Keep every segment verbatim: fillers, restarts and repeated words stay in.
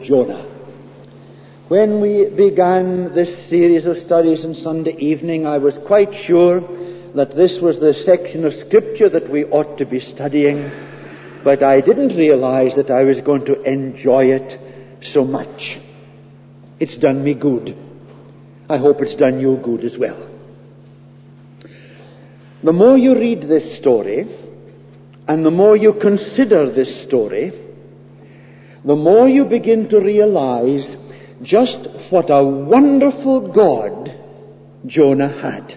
Jonah. When we began this series of studies on Sunday evening, I was quite sure that this was the section of Scripture that we ought to be studying, but I didn't realize that I was going to enjoy it so much. It's done me good. I hope it's done you good as well. The more you read this story, and the more you consider this story, the more you begin to realize just what a wonderful God Jonah had.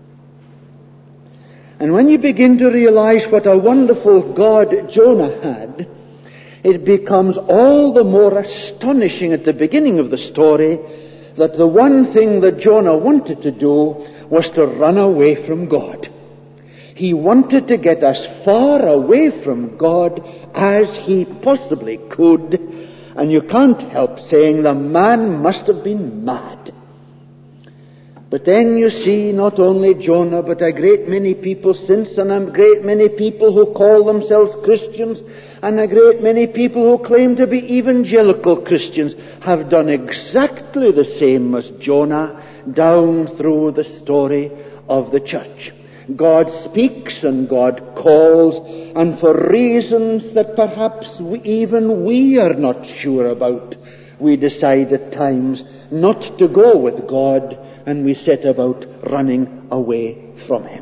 And when you begin to realize what a wonderful God Jonah had, it becomes all the more astonishing at the beginning of the story that the one thing that Jonah wanted to do was to run away from God. He wanted to get as far away from God as he possibly could, and you can't help saying the man must have been mad. But then you see not only Jonah, but a great many people since, and a great many people who call themselves Christians, and a great many people who claim to be evangelical Christians have done exactly the same as Jonah down through the story of the church. God speaks and God calls, and for reasons that perhaps we, even we are not sure about, we decide at times not to go with God, and we set about running away from Him.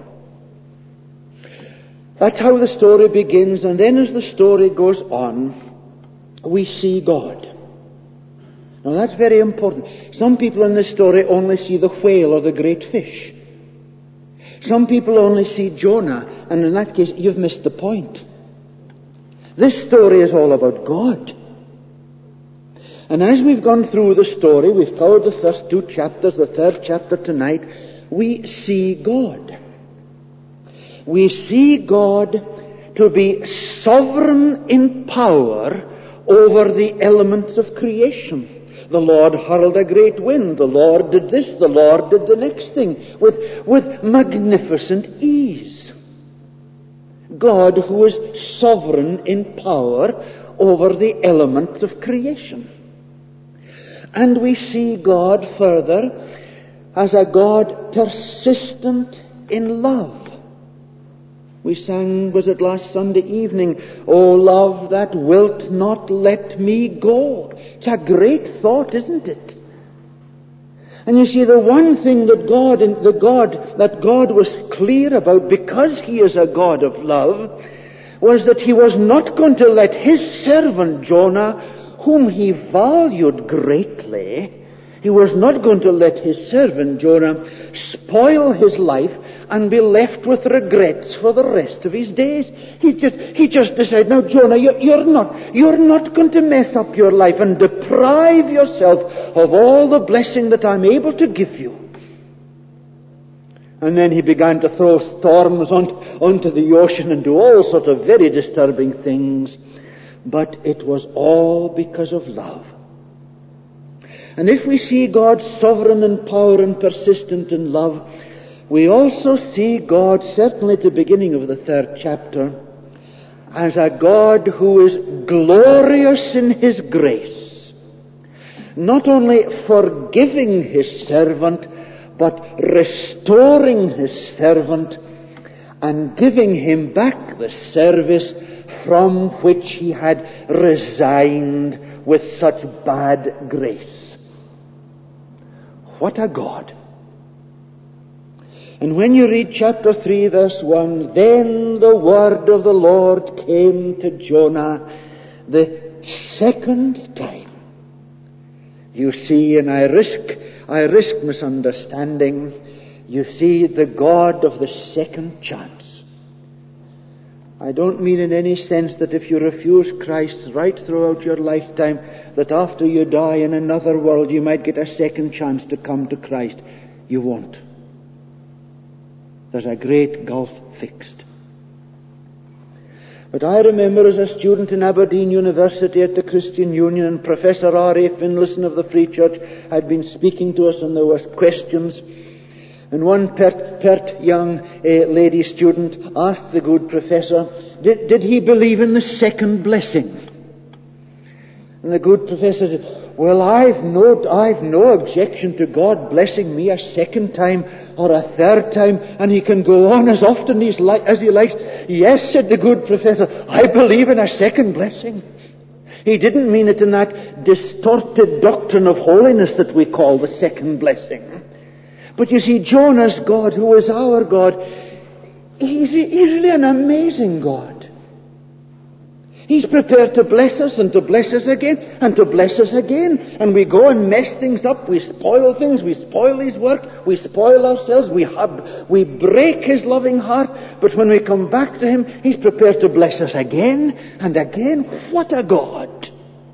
That's how the story begins, and then as the story goes on, we see God. Now that's very important. Some people in this story only see the whale or the great fish. Some people only see Jonah, and in that case, you've missed the point. This story is all about God. And as we've gone through the story, we've covered the first two chapters, the third chapter tonight, we see God. We see God to be sovereign in power over the elements of creation. The Lord hurled a great wind. The Lord did this. The Lord did the next thing with, with magnificent ease. God who is sovereign in power over the elements of creation. And we see God further as a God persistent in love. We sang, was it last Sunday evening, "O love that wilt not let me go." It's a great thought, isn't it? And you see, the one thing that God, the God, that God was clear about, because He is a God of love, was that He was not going to let His servant Jonah, whom He valued greatly, He was not going to let His servant Jonah spoil his life and be left with regrets for the rest of his days. He just, he just decided, now Jonah, you, you're not, you're not going to mess up your life and deprive yourself of all the blessing that I'm able to give you. And then he began to throw storms on, onto the ocean and do all sorts of very disturbing things. But it was all because of love. And if we see God sovereign in power and persistent in love, we also see God, certainly at the beginning of the third chapter, as a God who is glorious in His grace, not only forgiving His servant, but restoring His servant and giving him back the service from which he had resigned with such bad grace. What a God! And when you read chapter three, verse one, "Then the word of the Lord came to Jonah the second time." You see, and I risk, I risk misunderstanding, you see the God of the second chance. I don't mean in any sense that if you refuse Christ right throughout your lifetime, that after you die in another world you might get a second chance to come to Christ. You won't. There's a great gulf fixed. But I remember as a student in Aberdeen University at the Christian Union, and Professor R A Finlayson of the Free Church had been speaking to us, and there were questions. And one pert, pert young uh, lady student asked the good professor, did, did he believe in the second blessing? And the good professor said, well, I've no, I've no objection to God blessing me a second time or a third time, and he can go on as often as, li- as he likes. Yes, said the good professor, I believe in a second blessing. He didn't mean it in that distorted doctrine of holiness that we call the second blessing. But you see, Jonah's God, who is our God, he's, he's really an amazing God. He's prepared to bless us and to bless us again and to bless us again. And we go and mess things up. We spoil things. We spoil his work. We spoil ourselves. We have, we break his loving heart. But when we come back to him, he's prepared to bless us again and again. What a God!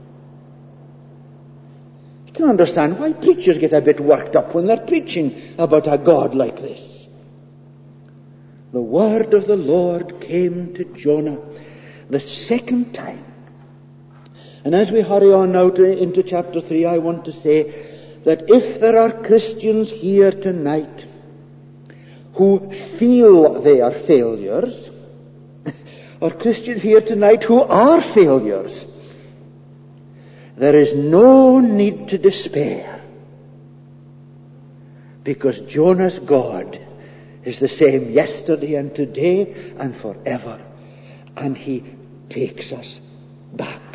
You can understand why preachers get a bit worked up when they're preaching about a God like this. The word of the Lord came to Jonah the second time. And as we hurry on now to, into chapter three, I want to say that if there are Christians here tonight who feel they are failures, or Christians here tonight who are failures, there is no need to despair, because Jonah's God is the same yesterday and today and forever, and he takes us back.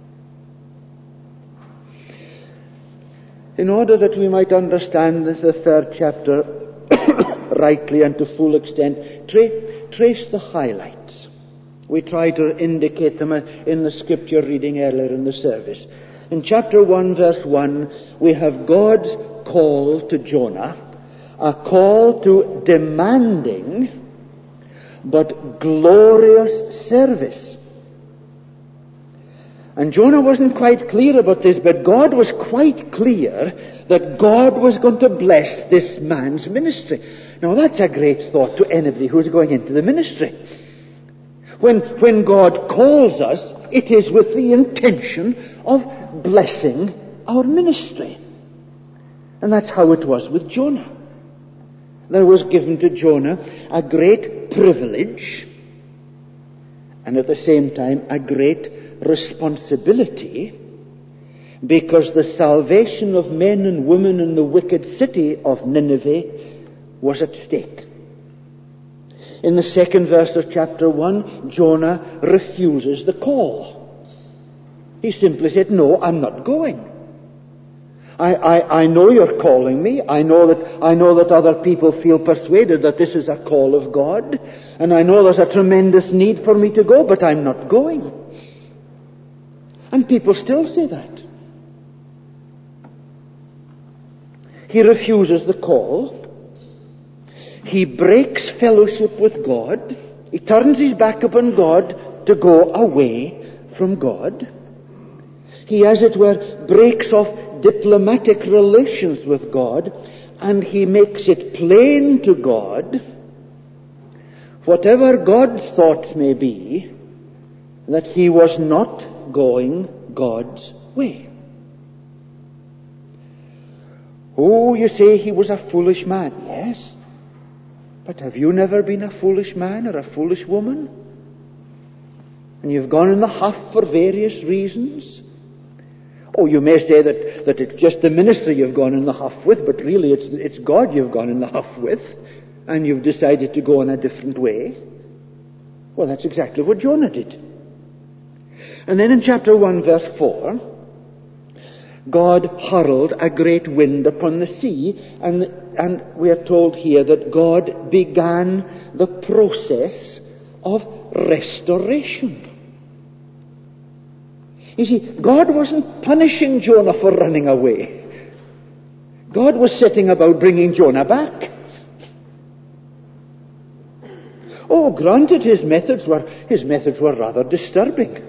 In order that we might understand the third chapter rightly and to full extent, tra- trace the highlights. We try to indicate them in the scripture reading earlier in the service. In chapter one, verse one, we have God's call to Jonah, a call to demanding but glorious service. And Jonah wasn't quite clear about this, but God was quite clear that God was going to bless this man's ministry. Now that's a great thought to anybody who's going into the ministry. When, when God calls us, it is with the intention of blessing our ministry. And that's how it was with Jonah. There was given to Jonah a great privilege and at the same time a great responsibility, because the salvation of men and women in the wicked city of Nineveh was at stake. In the second verse of chapter one, Jonah refuses the call. He simply said, no, I'm not going. I, I, I know you're calling me. I know that, I know that other people feel persuaded that this is a call of God. And I know there's a tremendous need for me to go, but I'm not going. And people still say that. He refuses the call. He breaks fellowship with God. He turns his back upon God to go away from God. He, as it were, breaks off diplomatic relations with God, and he makes it plain to God, whatever God's thoughts may be, that he was not going God's way. Oh, you say he was a foolish man. Yes. But have you never been a foolish man or a foolish woman? And you've gone in the huff for various reasons? Oh, you may say that, that it's just the ministry you've gone in the huff with, but really it's, it's God you've gone in the huff with, and you've decided to go in a different way. Well, that's exactly what Jonah did. And then in chapter one, verse four, God hurled a great wind upon the sea, and, and we are told here that God began the process of restoration. You see, God wasn't punishing Jonah for running away. God was setting about bringing Jonah back. Oh, granted, his methods were, his methods were rather disturbing.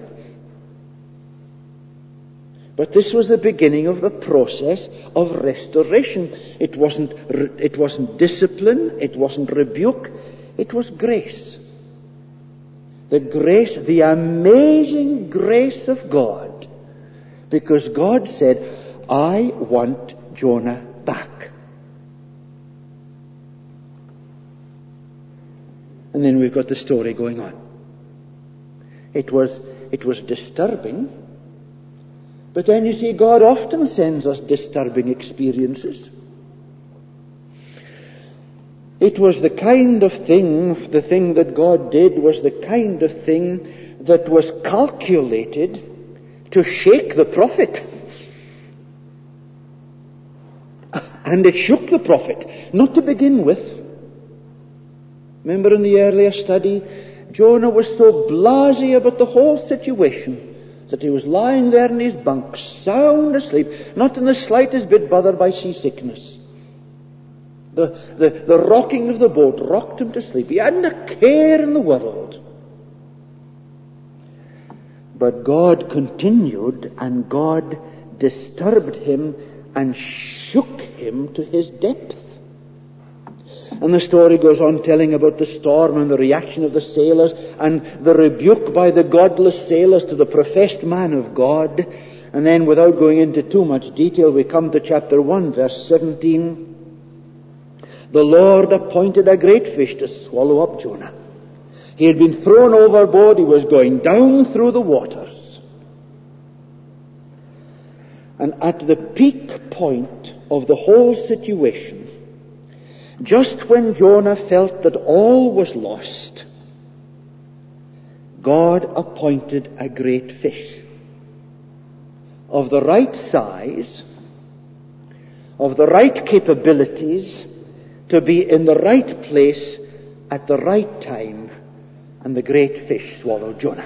But this was the beginning of the process of restoration. It wasn't, it wasn't discipline, it wasn't rebuke, it was grace. The grace, the amazing grace of God. Because God said, I want Jonah back. And then we've got the story going on. It was, it was disturbing, But then you see, God often sends us disturbing experiences. It was the kind of thing, the thing that God did was the kind of thing that was calculated to shake the prophet. And it shook the prophet, not to begin with. Remember in the earlier study, Jonah was so blasé about the whole situation that he was lying there in his bunk, sound asleep, not in the slightest bit bothered by seasickness. The, the, the rocking of the boat rocked him to sleep. He hadn't a care in the world. But God continued, and God disturbed him and shook him to his depth. And the story goes on telling about the storm and the reaction of the sailors and the rebuke by the godless sailors to the professed man of God. And then, without going into too much detail, we come to chapter one, verse seventeen. The Lord appointed a great fish to swallow up Jonah. He had been thrown overboard. He was going down through the waters. And at the peak point of the whole situation, just when Jonah felt that all was lost, God appointed a great fish of the right size, of the right capabilities, to be in the right place at the right time, and the great fish swallowed Jonah.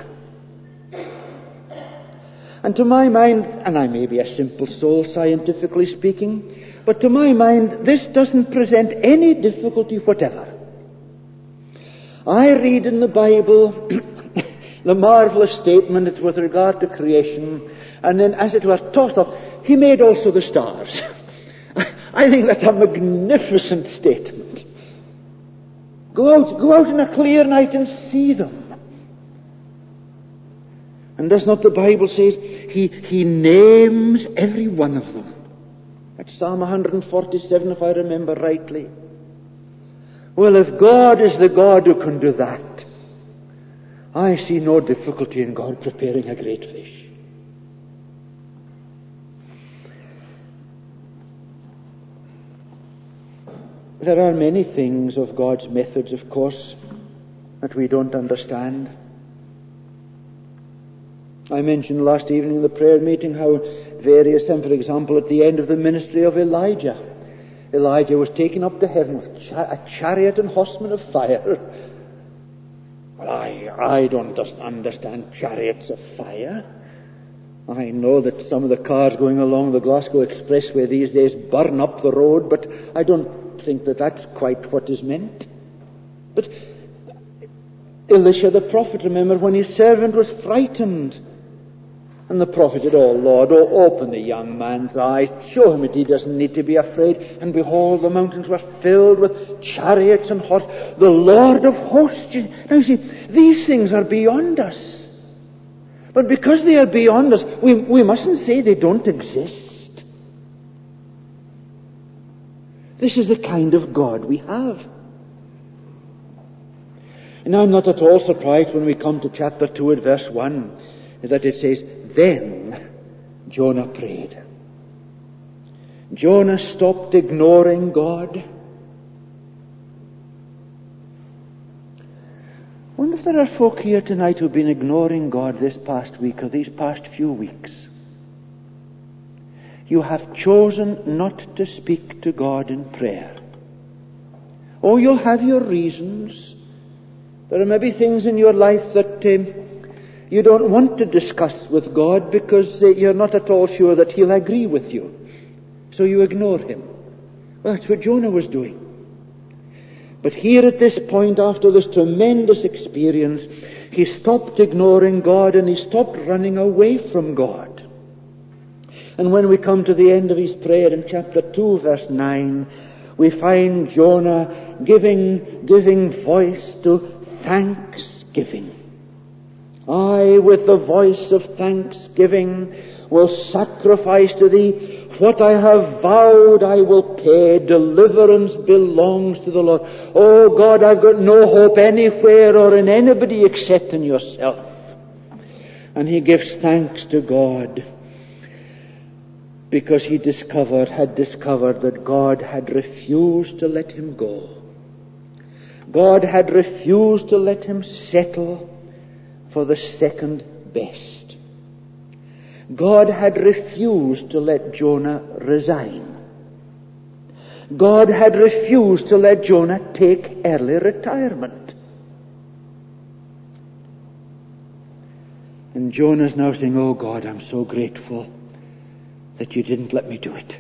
And to my mind, and I may be a simple soul scientifically speaking, but to my mind, this doesn't present any difficulty whatever. I read in the Bible the marvelous statement it's with regard to creation, and then, as it were, tossed off, He made also the stars. I think that's a magnificent statement. Go out, go out in a clear night and see them. And does not the Bible say He, he names every one of them? That's Psalm one forty-seven, if I remember rightly. Well, if God is the God who can do that, I see no difficulty in God preparing a great fish. There are many things of God's methods, of course, that we don't understand. I mentioned last evening in the prayer meeting how various times, for example, at the end of the ministry of Elijah, Elijah was taken up to heaven with a chariot and horsemen of fire. Well, I, I don't understand chariots of fire. I know that some of the cars going along the Glasgow Expressway these days burn up the road, but I don't think that that's quite what is meant. But Elisha the prophet, remember, when his servant was frightened, and the prophet said, "Oh Lord, oh, open the young man's eyes, show him that he doesn't need to be afraid." And behold, the mountains were filled with chariots and horses. The Lord of hosts. Now you see, these things are beyond us. But because they are beyond us, we, we mustn't say they don't exist. This is the kind of God we have. And I'm not at all surprised when we come to chapter two at verse one, that it says, "Then Jonah prayed." Jonah stopped ignoring God. I wonder if there are folk here tonight who've been ignoring God this past week or these past few weeks. You have chosen not to speak to God in prayer. Oh, you'll have your reasons. There are maybe things in your life that um, you don't want to discuss with God because uh, you're not at all sure that He'll agree with you. So you ignore Him. Well, that's what Jonah was doing. But here at this point, after this tremendous experience, he stopped ignoring God and he stopped running away from God. And when we come to the end of his prayer in chapter two, verse nine, we find Jonah giving, giving voice to thanksgiving. I, with the voice of thanksgiving, will sacrifice to thee. What I have vowed I will pay. Deliverance belongs to the Lord. Oh God, I've got no hope anywhere or in anybody except in yourself. And he gives thanks to God. because he discovered, had discovered that God had refused to let him go. God had refused to let him settle for the second best. God had refused to let Jonah resign. God had refused to let Jonah take early retirement. And Jonah's now saying, "Oh God, I'm so grateful that you didn't let me do it."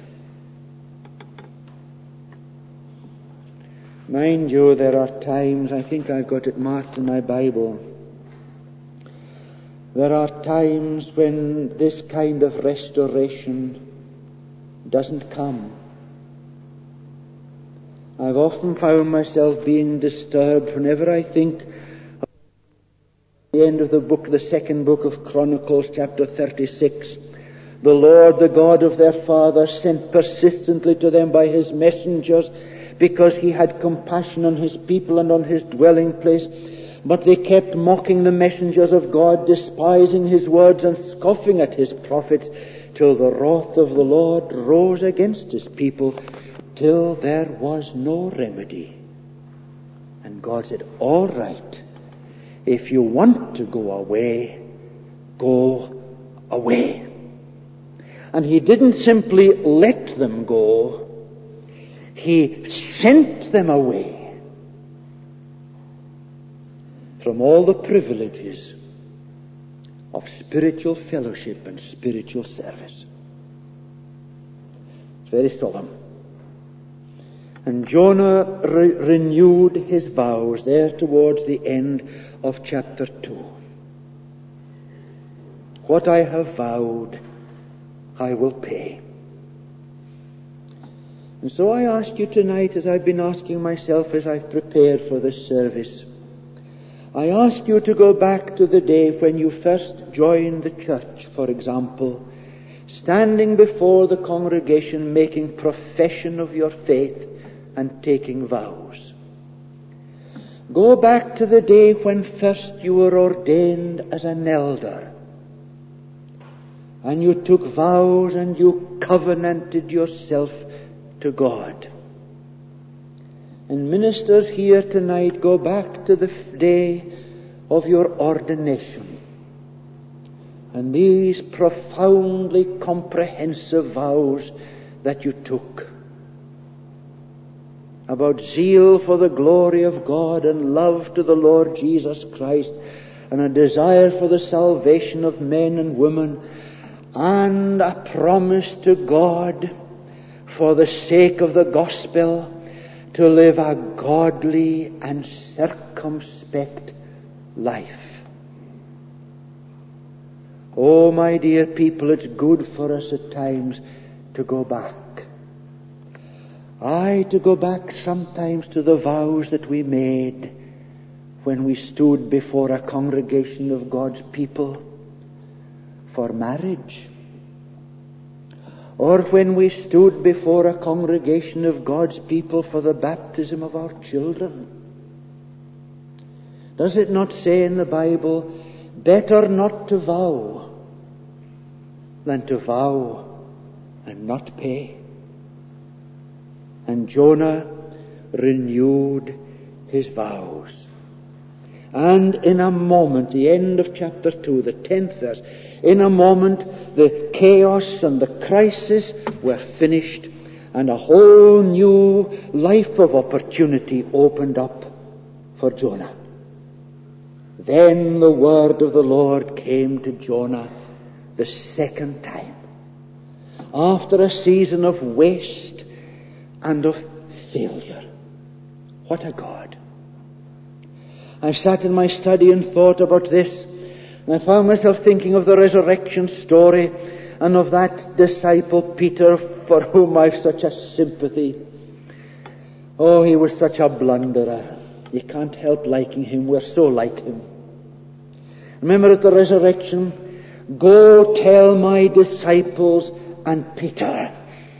Mind you, there are times, I think I've got it marked in my Bible, there are times when this kind of restoration doesn't come. I've often found myself being disturbed whenever I think of the end of the book, the second book of Chronicles, chapter thirty-six. The Lord, the God of their fathers, sent persistently to them by his messengers, because he had compassion on his people and on his dwelling place. But they kept mocking the messengers of God, despising his words and scoffing at his prophets, till the wrath of the Lord rose against his people, till there was no remedy. And God said, "All right, if you want to go away, go away." And he didn't simply let them go, he sent them away from all the privileges of spiritual fellowship and spiritual service. It's very solemn. And Jonah re- renewed his vows there towards the end of chapter two. "What I have vowed, I will pay." And so I ask you tonight, as I've been asking myself as I've prepared for this service, I ask you to go back to the day when you first joined the church, for example, standing before the congregation, making profession of your faith and taking vows. Go back to the day when first you were ordained as an elder, and you took vows and you covenanted yourself to God. And ministers here tonight, go back to the day of your ordination and these profoundly comprehensive vows that you took about zeal for the glory of God and love to the Lord Jesus Christ and a desire for the salvation of men and women and a promise to God for the sake of the gospel to live a godly and circumspect life. Oh, my dear people, it's good for us at times to go back. Aye, to go back sometimes to the vows that we made when we stood before a congregation of God's people for marriage, or when we stood before a congregation of God's people for the baptism of our children. Does it not say in the Bible, better not to vow than to vow and not pay? And Jonah renewed his vows. And in a moment, the end of chapter two, the tenth verse, in a moment the chaos and the crisis were finished and a whole new life of opportunity opened up for Jonah. Then the word of the Lord came to Jonah the second time, after a season of waste and of failure. What a God. I sat in my study and thought about this, and I found myself thinking of the resurrection story and of that disciple Peter, for whom I've such a sympathy. Oh, he was such a blunderer. You can't help liking him. We're so like him. Remember at the resurrection, go tell my disciples and Peter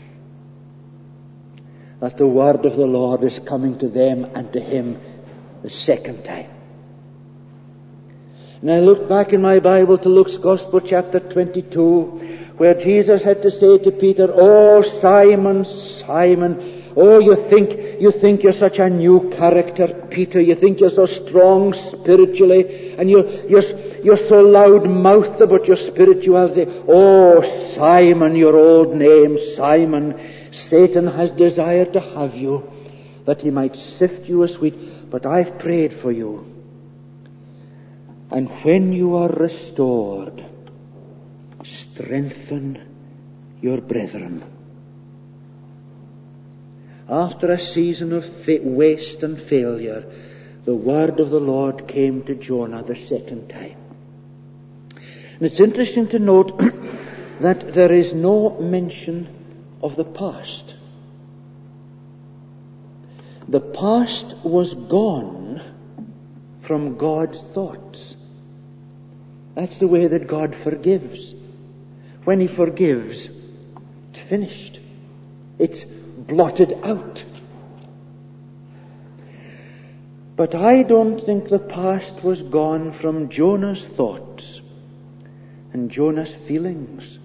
that the word of the Lord is coming to them and to him the second time. And I look back in my Bible to Luke's Gospel, chapter twenty-two, where Jesus had to say to Peter, "Oh, Simon, Simon, oh, you think, you think you're such a new character, Peter. You think you're so strong spiritually, and you're, you're, you're so loud-mouthed about your spirituality. Oh, Simon, your old name, Simon, Satan has desired to have you, that he might sift you as wheat, but I've prayed for you. And when you are restored, strengthen your brethren." After a season of fa- waste and failure, the word of the Lord came to Jonah the second time. And it's interesting to note that there is no mention of the past. The past was gone from God's thoughts. That's the way that God forgives. When he forgives, it's finished. It's blotted out. But I don't think the past was gone from Jonah's thoughts and Jonah's feelings.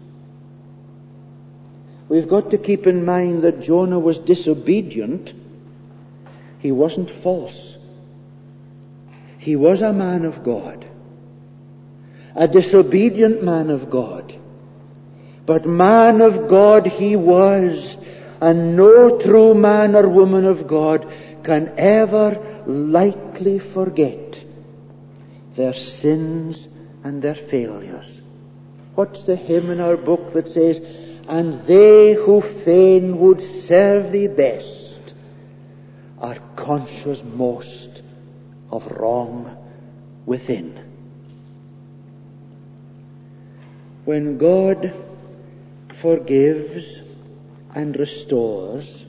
We've got to keep in mind that Jonah was disobedient. He wasn't false. He was a man of God, a disobedient man of God. But man of God he was, and no true man or woman of God can ever lightly forget their sins and their failures. What's the hymn in our book that says, "And they who fain would serve thee best are conscious most of wrong within." When God forgives and restores,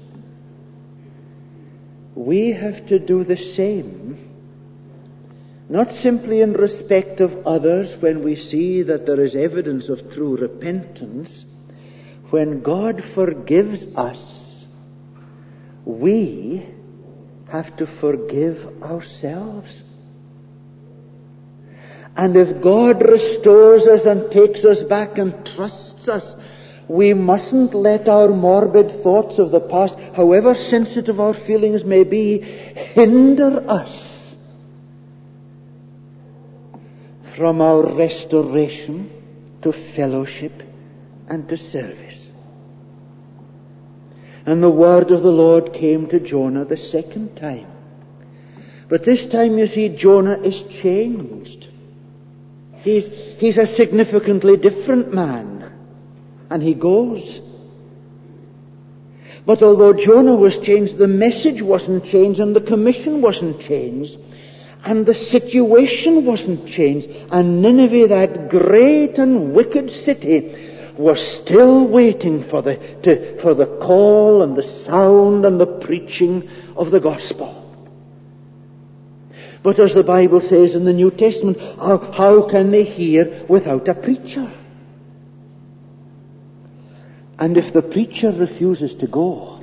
we have to do the same, not simply in respect of others when we see that there is evidence of true repentance. When God forgives us, we have to forgive ourselves. And if God restores us and takes us back and trusts us, we mustn't let our morbid thoughts of the past, however sensitive our feelings may be, hinder us from our restoration to fellowship and to service. And the word of the Lord came to Jonah the second time. But this time, you see, Jonah is changed. He's, he's a significantly different man. And he goes. But although Jonah was changed, the message wasn't changed, and the commission wasn't changed, and the situation wasn't changed. And Nineveh, that great and wicked city, was still waiting for the, to, for the call and the sound and the preaching of the gospel. But as the Bible says in the New Testament, how, how can they hear without a preacher? And if the preacher refuses to go,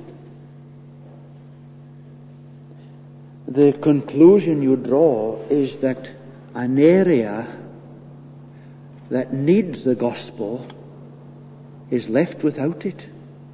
the conclusion you draw is that an area that needs the gospel is left without it.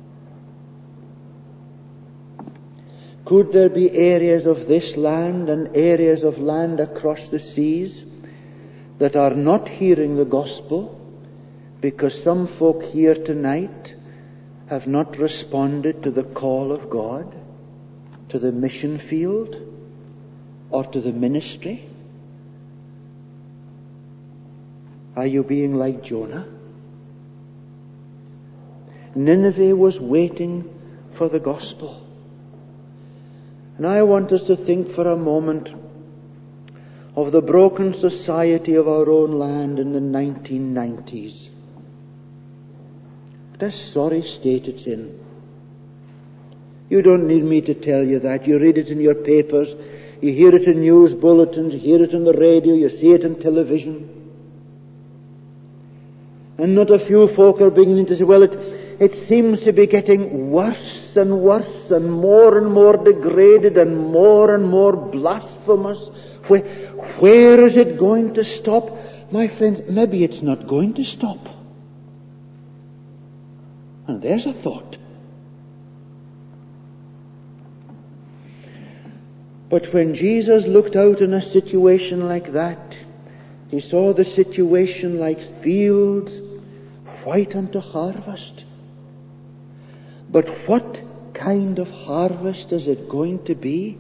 Could there be areas of this land and areas of land across the seas that are not hearing the gospel because some folk here tonight have not responded to the call of God, to the mission field, or to the ministry? Are you being like Jonah? Nineveh was waiting for the gospel. And I want us to think for a moment of the broken society of our own land in the nineteen nineties. What a sorry state it's in. You don't need me to tell you that. You read it in your papers, you hear it in news bulletins, you hear it on the radio, you see it on television. And not a few folk are beginning to say, well, it, it seems to be getting worse and worse and more and more degraded and more and more blasphemous. Where, where is it going to stop? My friends, maybe it's not going to stop. And there's a thought. But when Jesus looked out in a situation like that, he saw the situation like fields white unto harvest. But what kind of harvest is it going to be?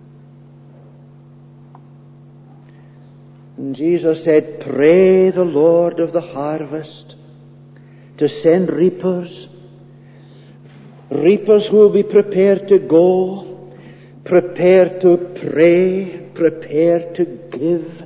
And Jesus said, pray the Lord of the harvest to send reapers, reapers who will be prepared to go, prepared to pray, prepared to give.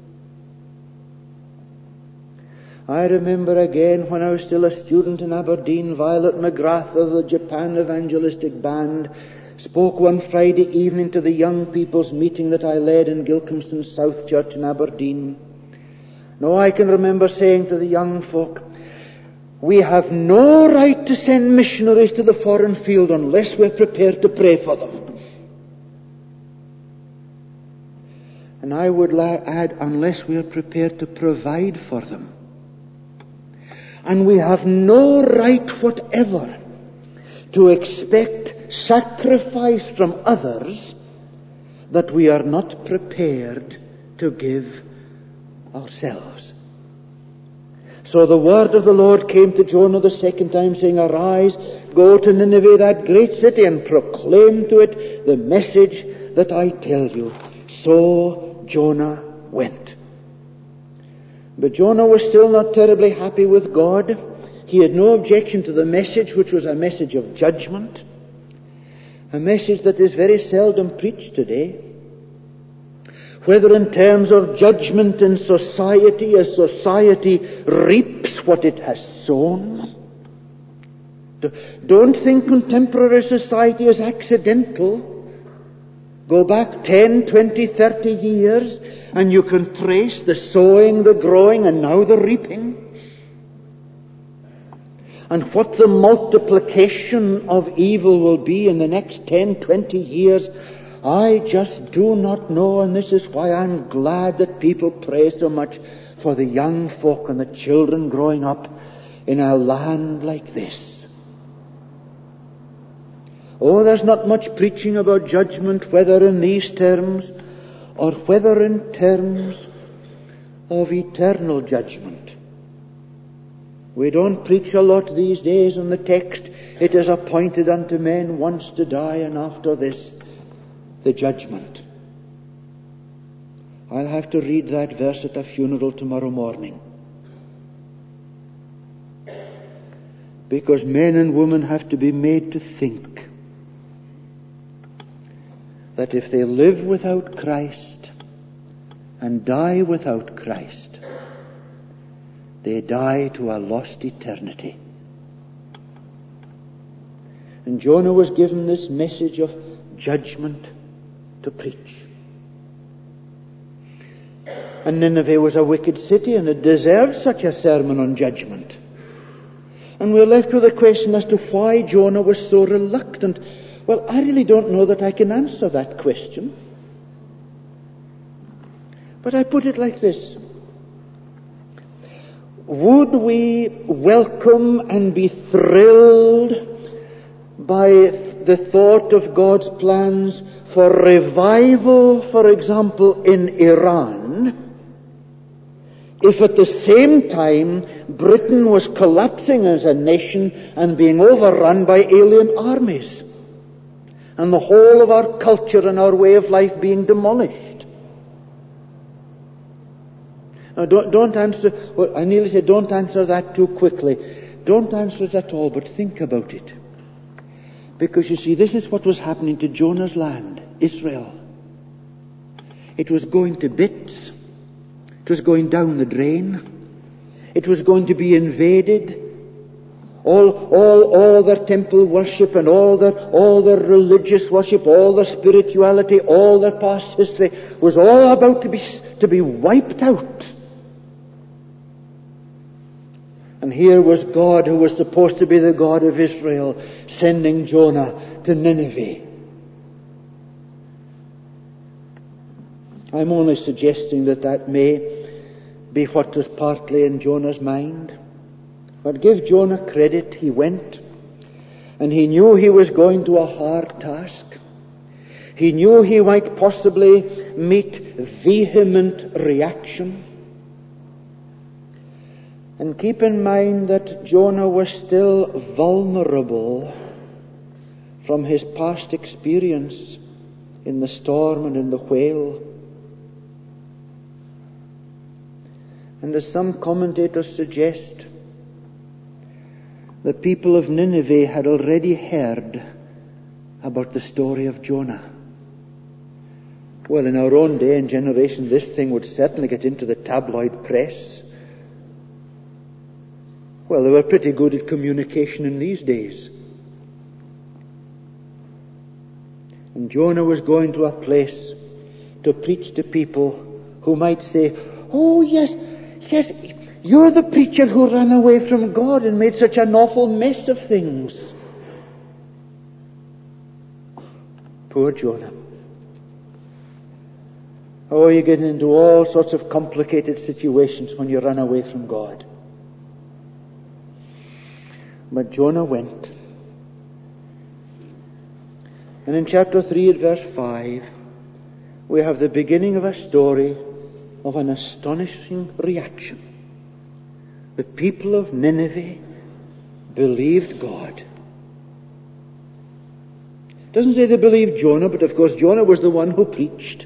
I remember again when I was still a student in Aberdeen, Violet McGrath of the Japan Evangelistic Band spoke one Friday evening to the young people's meeting that I led in Gilcomston South Church in Aberdeen. Now I can remember saying to the young folk, we have no right to send missionaries to the foreign field unless we're prepared to pray for them. And I would add, unless we're prepared to provide for them. And we have no right whatever to expect sacrifice from others that we are not prepared to give ourselves. So the word of the Lord came to Jonah the second time, saying, arise, go to Nineveh, that great city, and proclaim to it the message that I tell you. So Jonah went. But Jonah was still not terribly happy with God. He had no objection to the message, which was a message of judgment, a message that is very seldom preached today. Whether in terms of judgment in society, as society reaps what it has sown. Don't think contemporary society is accidental. Go back ten, twenty, thirty years and you can trace the sowing, the growing, and now the reaping. And what the multiplication of evil will be in the next ten, twenty years, I just do not know, and this is why I'm glad that people pray so much for the young folk and the children growing up in a land like this. Oh, there's not much preaching about judgment, whether in these terms or whether in terms of eternal judgment. We don't preach a lot these days on the text, it is appointed unto men once to die, and after this, the judgment. I'll have to read that verse at a funeral tomorrow morning. Because men and women have to be made to think that if they live without Christ and die without Christ, they die to a lost eternity. And Jonah was given this message of judgment to preach. And Nineveh was a wicked city, and it deserved such a sermon on judgment. And we're left with a question as to why Jonah was so reluctant. Well, I really don't know that I can answer that question. But I put it like this. Would we welcome and be thrilled by the thought of God's plans for revival, for example, in Iran, if at the same time Britain was collapsing as a nation and being overrun by alien armies, and the whole of our culture and our way of life being demolished? Now, don't, don't answer, well, I nearly said don't answer that too quickly. Don't answer it at all, but think about it. Because you see, this is what was happening to Jonah's land, Israel. It was going to bits. It was going down the drain. It was going to be invaded. All, all, all their temple worship and all their, all their religious worship, all their spirituality, all their past history was all about to be, to be wiped out. And here was God, who was supposed to be the God of Israel, sending Jonah to Nineveh. I'm only suggesting that that may be what was partly in Jonah's mind. But give Jonah credit, he went. And he knew he was going to a hard task. He knew he might possibly meet vehement reaction. And keep in mind that Jonah was still vulnerable from his past experience in the storm and in the whale. And as some commentators suggest, the people of Nineveh had already heard about the story of Jonah. Well, in our own day and generation, this thing would certainly get into the tabloid press. Well, they were pretty good at communication in these days. And Jonah was going to a place to preach to people who might say, "Oh, yes, yes, you're the preacher who ran away from God and made such an awful mess of things." Poor Jonah. Oh, you get into all sorts of complicated situations when you run away from God. But Jonah went. And in chapter three at verse five, we have the beginning of a story of an astonishing reaction. The people of Nineveh believed God. It doesn't say they believed Jonah, but of course Jonah was the one who preached.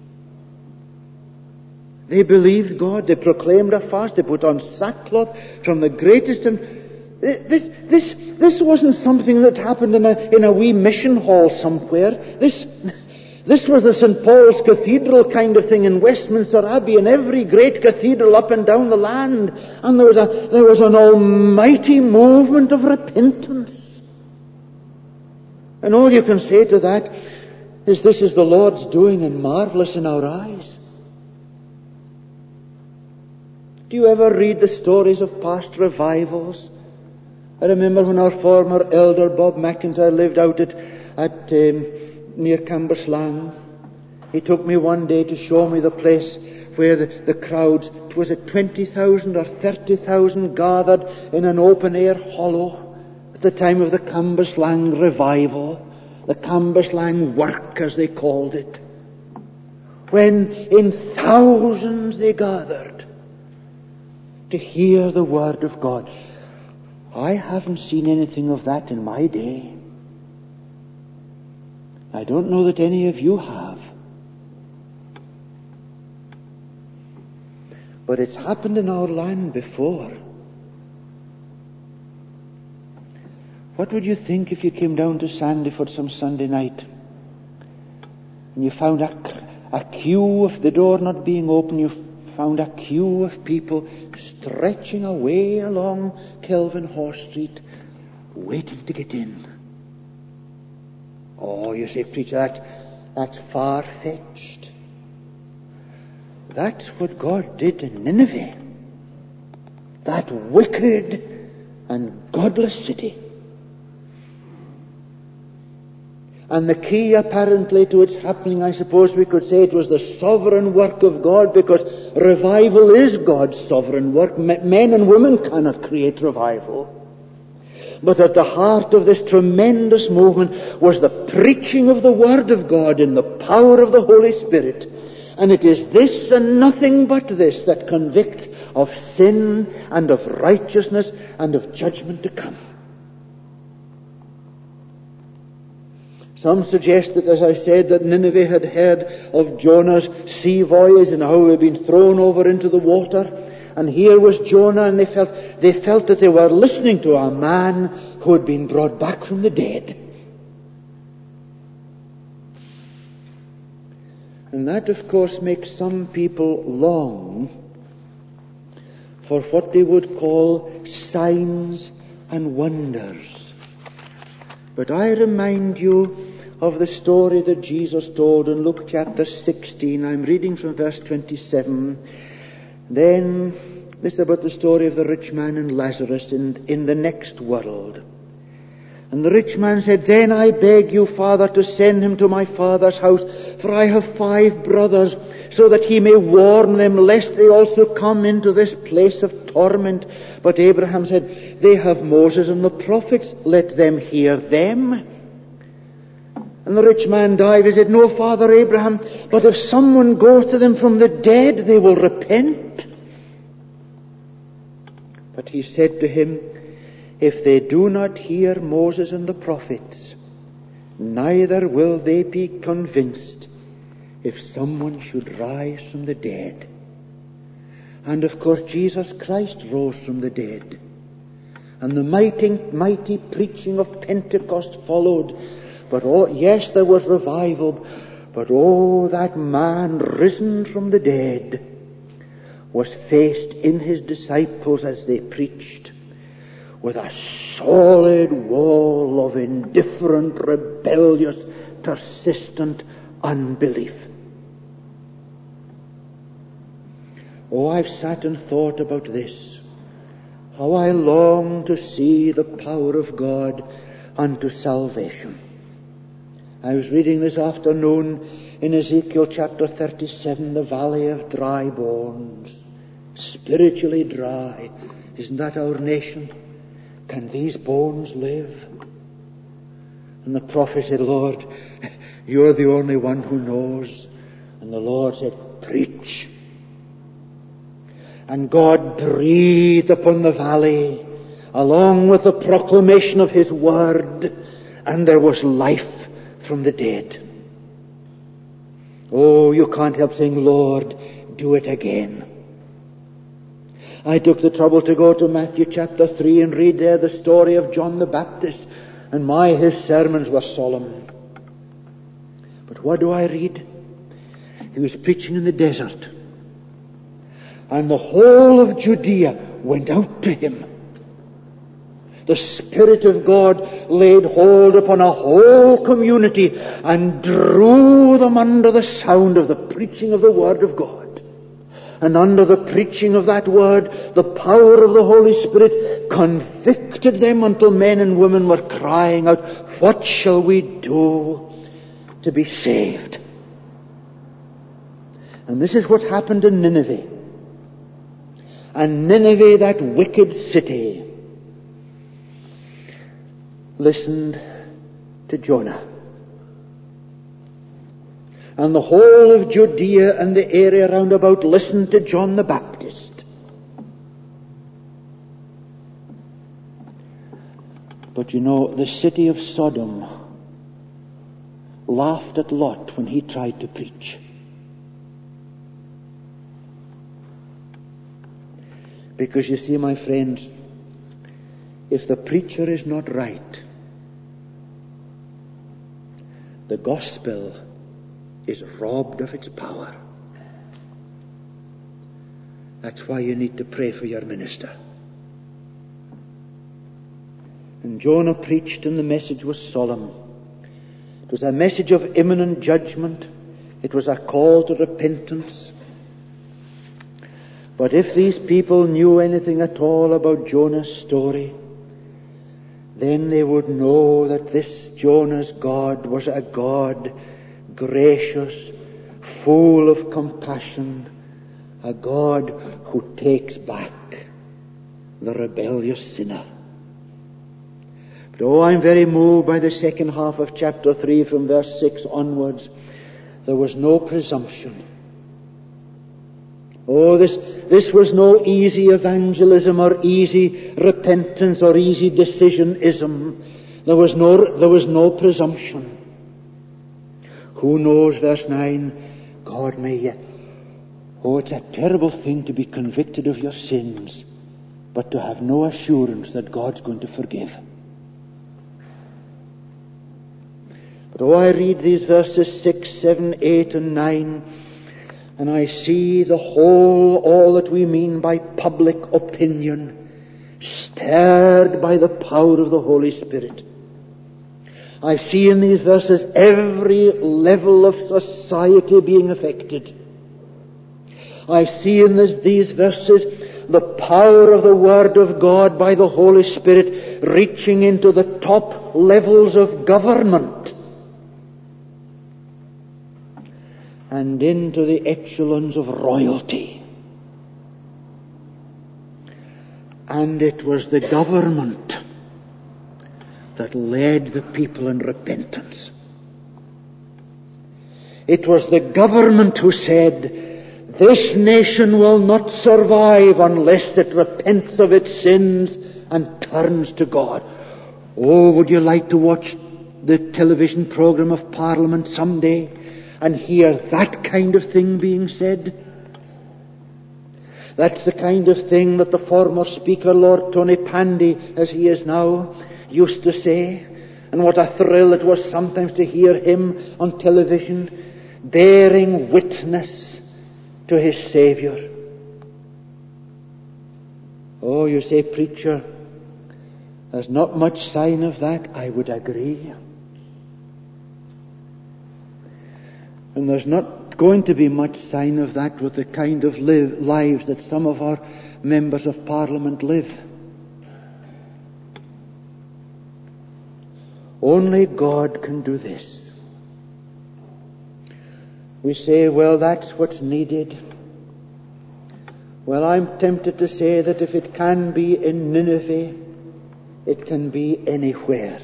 They believed God. They proclaimed a fast. They put on sackcloth from the greatest. And this, this, this wasn't something that happened in a in a wee mission hall somewhere. This, this was the Saint Paul's Cathedral kind of thing in Westminster Abbey, and every great cathedral up and down the land. And there was a there was an almighty movement of repentance. And all you can say to that is, this is the Lord's doing and marvelous in our eyes. Do you ever read the stories of past revivals? I remember when our former elder, Bob McIntyre, lived out at, at um, near Cambuslang. He took me one day to show me the place where the, the crowds, it was at twenty thousand or thirty thousand gathered in an open-air hollow at the time of the Cambuslang revival, the Cambuslang work as they called it, when in thousands they gathered to hear the word of God. I haven't seen anything of that in my day. I don't know that any of you have. But it's happened in our land before. What would you think if you came down to Sandyford some Sunday night and you found a, a queue of the door not being open, you found a queue of people stretching away along Kelvin Horse Street, waiting to get in? Oh, you say, preacher, that, that's far-fetched. That's what God did in Nineveh, that wicked and godless city. And the key apparently to its happening, I suppose we could say, it was the sovereign work of God, because revival is God's sovereign work. Men and women cannot create revival. But at the heart of this tremendous movement was the preaching of the Word of God in the power of the Holy Spirit. And it is this and nothing but this that convicts of sin and of righteousness and of judgment to come. Some suggest that, as I said, that Nineveh had heard of Jonah's sea voyage and how he had been thrown over into the water. And here was Jonah, and they felt, they felt that they were listening to a man who had been brought back from the dead. And that, of course, makes some people long for what they would call signs and wonders. But I remind you of the story that Jesus told in Luke chapter sixteen. I'm reading from verse twenty-seven. Then, this is about the story of the rich man and Lazarus in, in the next world. And the rich man said, Then I beg you, Father, to send him to my father's house, for I have five brothers, so that he may warn them, lest they also come into this place of torment. But Abraham said, They have Moses and the prophets, let them hear them. And the rich man died. He said, No, Father Abraham, but if someone goes to them from the dead, they will repent. But he said to him, If they do not hear Moses and the prophets, neither will they be convinced if someone should rise from the dead. And of course Jesus Christ rose from the dead. And the mighty, mighty preaching of Pentecost followed. But oh, yes, there was revival. But oh, that man risen from the dead was faced in his disciples as they preached with a solid wall of indifferent, rebellious, persistent unbelief. Oh, I've sat and thought about this. How I long to see the power of God unto salvation. I was reading this afternoon in Ezekiel chapter thirty-seven, the valley of dry bones. Spiritually dry. Isn't that our nation? Can these bones live? And the prophet said, Lord, you're the only one who knows. And the Lord said, Preach. And God breathed upon the valley along with the proclamation of His word, and there was life from the dead. Oh, you can't help saying, Lord, do it again. I took the trouble to go to Matthew chapter three and read there the story of John the Baptist, and my, his sermons were solemn. But what do I read? He was preaching in the desert, and the whole of Judea went out to him. The Spirit of God laid hold upon a whole community and drew them under the sound of the preaching of the Word of God. And under the preaching of that Word, the power of the Holy Spirit convicted them until men and women were crying out, What shall we do to be saved? And this is what happened in Nineveh. And Nineveh, that wicked city, listened to Jonah. And the whole of Judea and the area round about listened to John the Baptist. But you know, the city of Sodom laughed at Lot when he tried to preach. Because you see, my friends, if the preacher is not right, the gospel is robbed of its power. That's why you need to pray for your minister. And Jonah preached, and the message was solemn. It was a message of imminent judgment. It was a call to repentance. But if these people knew anything at all about Jonah's story, then they would know that this Jonah's God was a God gracious, full of compassion, a God who takes back the rebellious sinner. But oh, I'm very moved by the second half of chapter three from verse six onwards. There was no presumption. Oh, this, this was no easy evangelism or easy repentance or easy decisionism. There was no, there was no presumption. Who knows, verse nine, God may yet... Oh, it's a terrible thing to be convicted of your sins, but to have no assurance that God's going to forgive. But oh, I read these verses six, seven, eight, and nine, and I see the whole, all that we mean by public opinion, stirred by the power of the Holy Spirit. I see in these verses every level of society being affected. I see in this, these verses the power of the Word of God by the Holy Spirit reaching into the top levels of government and into the echelons of royalty. And it was the government that led the people in repentance. It was the government who said, this nation will not survive unless it repents of its sins and turns to God. Oh, would you like to watch the television program of Parliament someday and hear that kind of thing being said? That's the kind of thing that the former Speaker, Lord Tony Pandy, as he is now, used to say. And what a thrill it was sometimes to hear him on television bearing witness to his Saviour. Oh, you say, preacher, there's not much sign of that. I would agree. And there's not going to be much sign of that with the kind of live, lives that some of our members of Parliament live. Only God can do this. We say, well, that's what's needed. Well, I'm tempted to say that if it can be in Nineveh, it can be anywhere.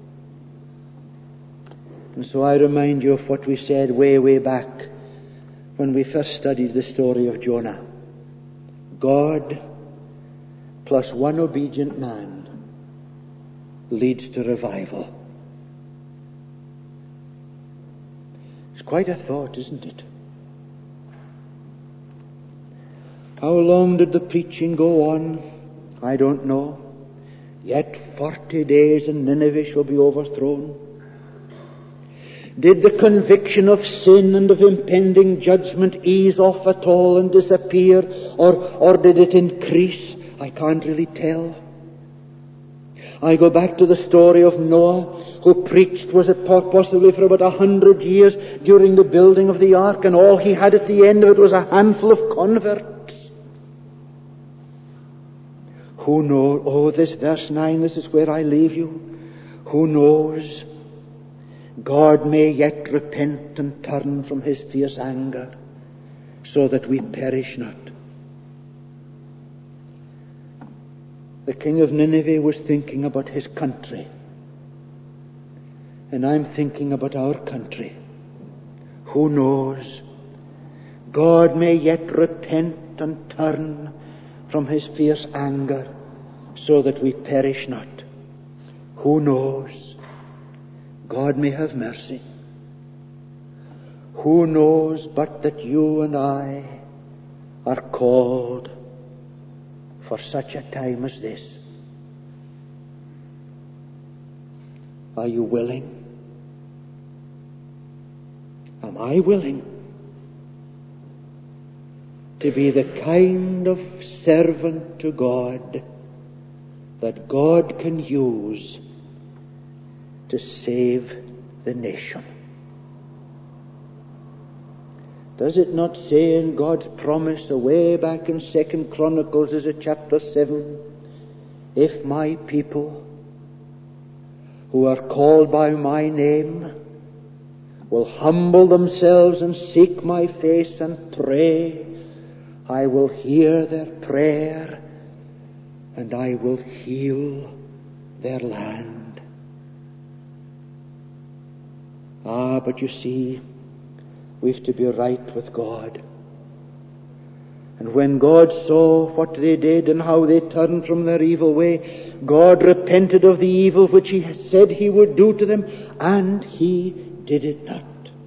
And so I remind you of what we said way, way back when we first studied the story of Jonah. God plus one obedient man leads to revival. It's quite a thought, isn't it? How long did the preaching go on? I don't know. Yet forty days and Nineveh shall be overthrown. Did the conviction of sin and of impending judgment ease off at all and disappear, or, or did it increase? I can't really tell. I go back to the story of Noah, who preached, was it possibly for about a hundred years during the building of the ark, and all he had at the end of it was a handful of converts. Who knows? Oh, this verse nine, this is where I leave you. Who knows? God may yet repent and turn from his fierce anger, so that we perish not. The king of Nineveh was thinking about his country. And I'm thinking about our country. Who knows? God may yet repent and turn from his fierce anger, so that we perish not. Who knows? God may have mercy. Who knows but that you and I are called for such a time as this? Are you willing? Am I willing to be the kind of servant to God that God can use to save the nation? Does it not say in God's promise away back in Second Chronicles, is it chapter seven, if my people who are called by my name will humble themselves and seek my face and pray, I will hear their prayer and I will heal their land. Ah, but you see, we've to be right with God. And when God saw what they did and how they turned from their evil way, God repented of the evil which he said he would do to them, and he did it not.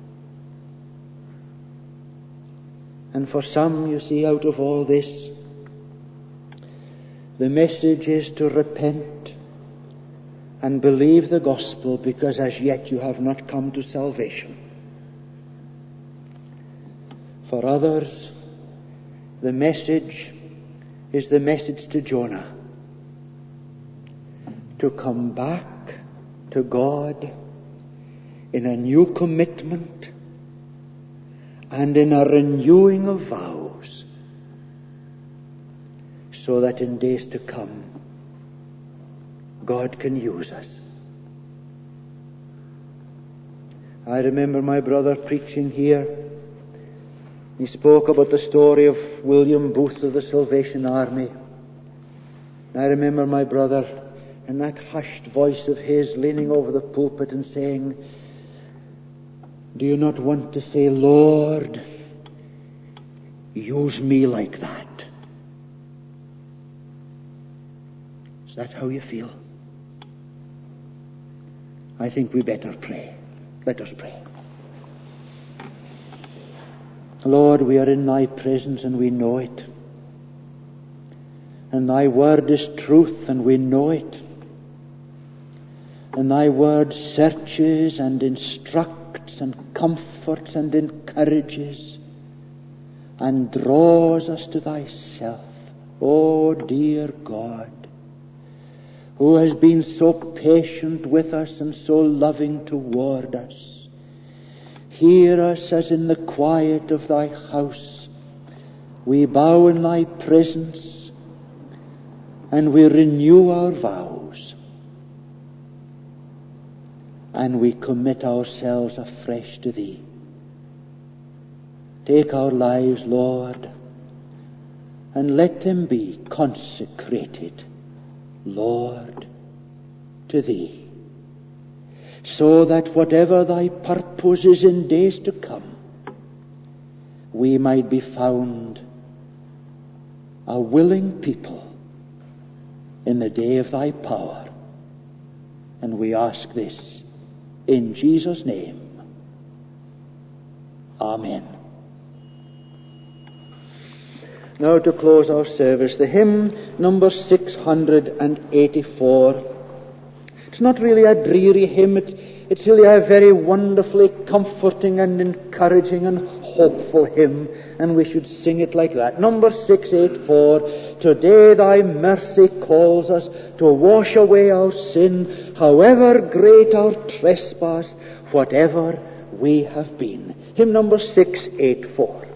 And for some, you see, out of all this, the message is to repent and believe the gospel, because as yet you have not come to salvation. For others, the message is the message to Jonah, to come back to God in a new commitment and in a renewing of vows, so that in days to come, God can use us. I remember my brother preaching here. He spoke about the story of William Booth of the Salvation Army. I remember my brother in that hushed voice of his leaning over the pulpit and saying, "Do you not want to say, Lord, use me like that?" Is that how you feel? I think we better pray. Let us pray. Lord, we are in thy presence and we know it. And thy word is truth and we know it. And thy word searches and instructs and comforts and encourages and draws us to thyself. Oh, dear God, who has been so patient with us and so loving toward us. Hear us as in the quiet of thy house we bow in thy presence and we renew our vows and we commit ourselves afresh to thee. Take our lives, Lord, and let them be consecrated, Lord, to thee, so that whatever thy purpose is in days to come, we might be found a willing people in the day of thy power. And we ask this in Jesus' name. Amen. Now to close our service, the hymn number six hundred eighty-four. It's not really a dreary hymn, it's, it's really a very wonderfully comforting and encouraging and hopeful hymn, and we should sing it like that. Number six eighty-four. Today thy mercy calls us to wash away our sin, however great our trespass, whatever we have been. Hymn number six eighty-four.